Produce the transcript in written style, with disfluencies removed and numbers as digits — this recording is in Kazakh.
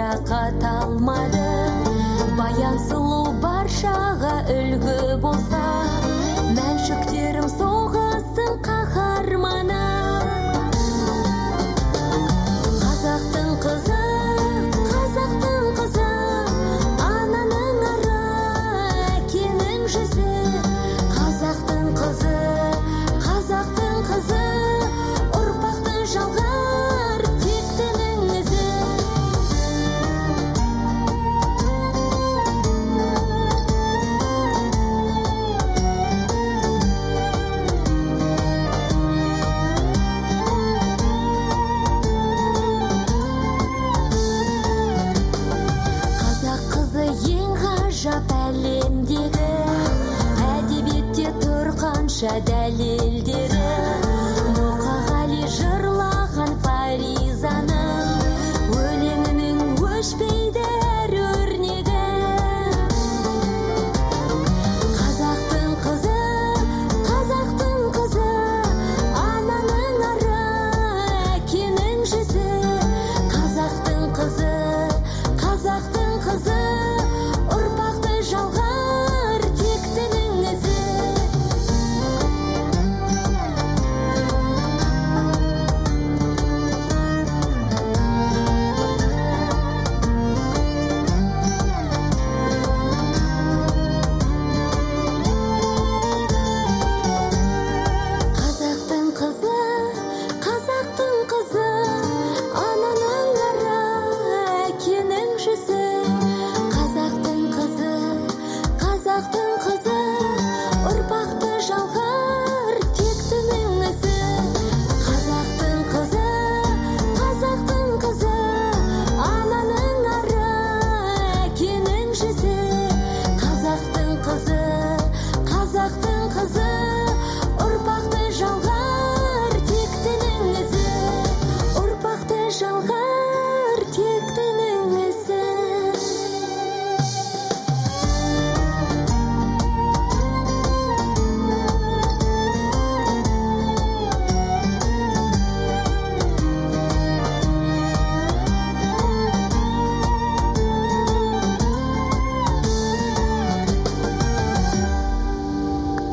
рақат алмады. Баян сұлу баршаға үлгі болса, мәншүктерім соғыстың қаһарманы. Қазақтың қызы, қазақтың қызы, ананың ары, әкенің жүзі. Қазақтың қызы, қазақтың қызы, ұрпақтың жалғар тектінің ізі. Қазақ қызы ең ғажап әлемдегі, әдебиетте тұрғанша дәлел.